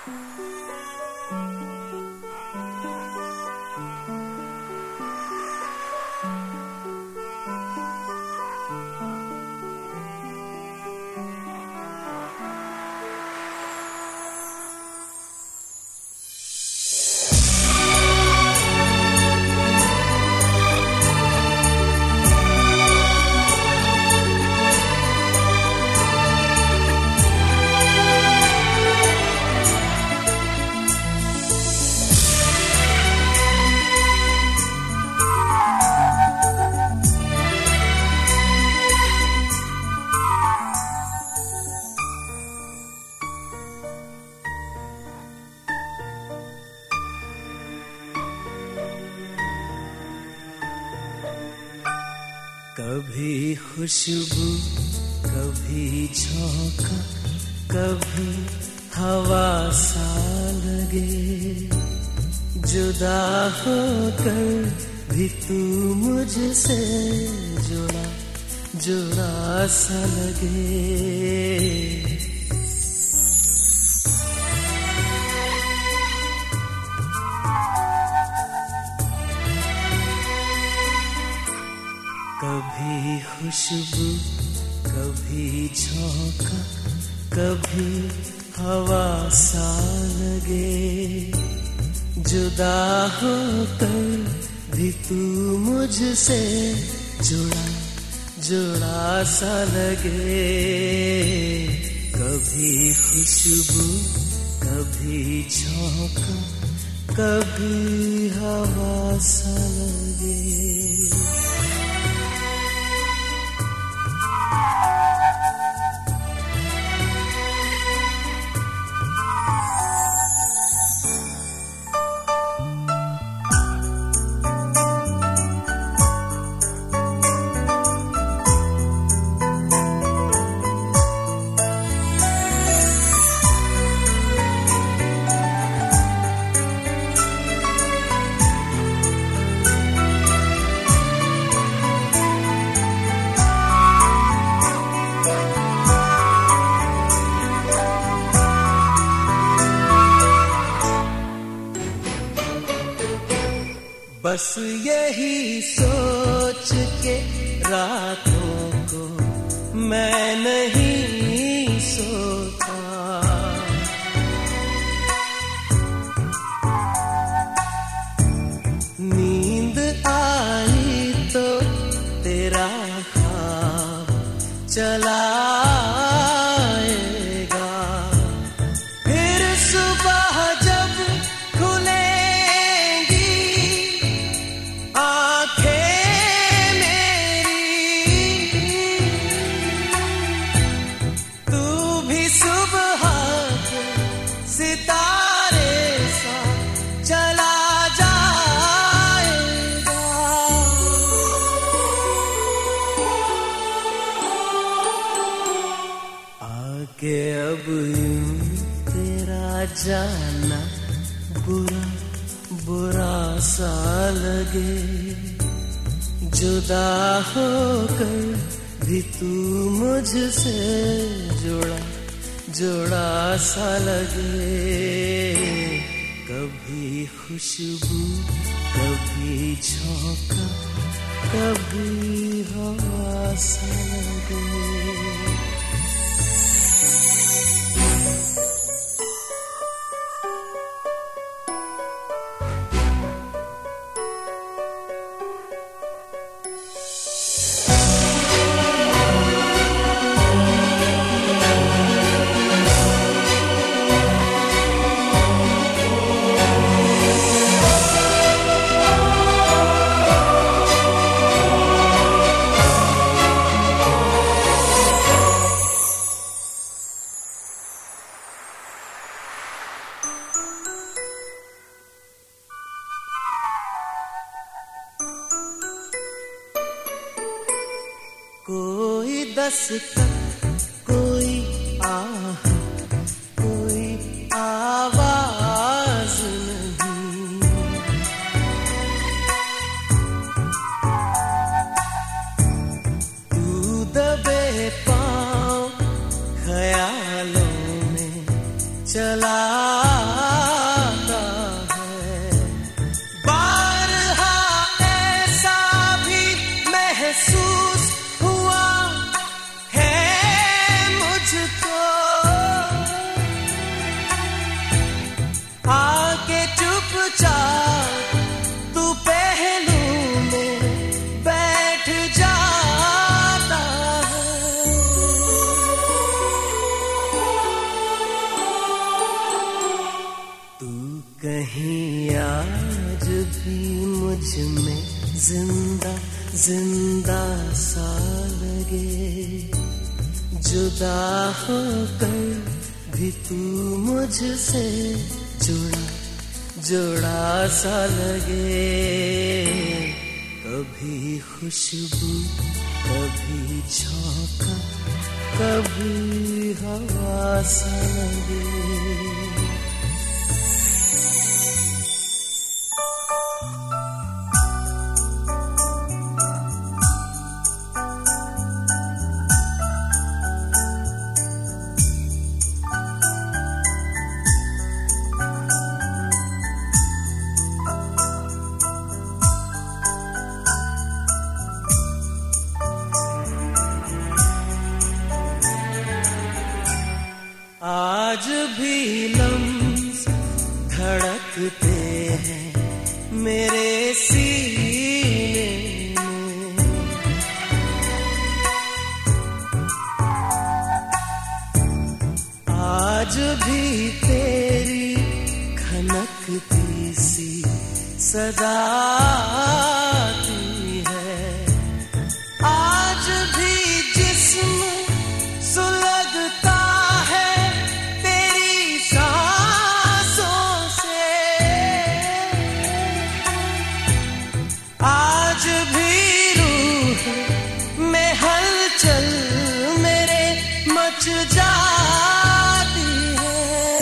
कभी खुशबू, कभी झोंका, कभी हवा सा लगे, जुदा होकर भी तू मुझसे जुड़ा जुड़ा सा लगे। कभी खुशबू, कभी झोंका, कभी हवा सा लगे, जुदा होकर भी तू मुझसे जुड़ा जुड़ा सा लगे। कभी खुशबू, कभी झोंका, कभी हवा सा लगे। बस यही सोच के रातों को मैं नहीं सोता, नींद आई तो तेरा ख्वाब चला के अब यूं तेरा जाना बुरा बुरा सा लगे, जुदा होकर भी तू मुझसे जुड़ा जुड़ा सा लगे। कभी खुशबू, कभी झोंका, कभी हवा सा लगे। कोई दस्तक, कोई आह, कोई आवाज नहीं, तू दबे पाँव ख्यालों में चला जिंदा जिंदा सा लगे, जुदा होकर भी तू मुझसे जुड़ा जुड़ा सा लगे। कभी खुशबू कभी झोंका, कभी हवा सा लगे। आज भी लम्स धड़कते हैं मेरे सीने में, आज भी तेरी खनकती सी सदा आती है, आज भी जिस्म सुलगता जाती है।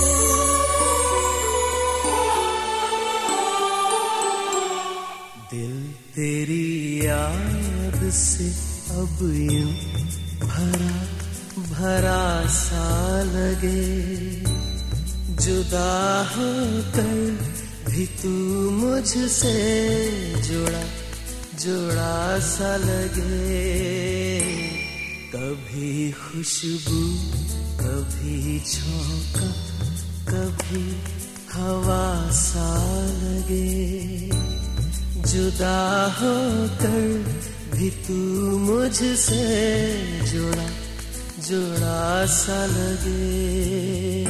दिल तेरी याद से अब यूं भरा भरा सा लगे, जुदा होकर भी तू मुझसे जुड़ा जुड़ा सा लगे। कभी खुशबू कभी झोंका, कभी हवा सा लगे, जुदा होकर भी तू मुझसे जुड़ा जुड़ा सा लगे।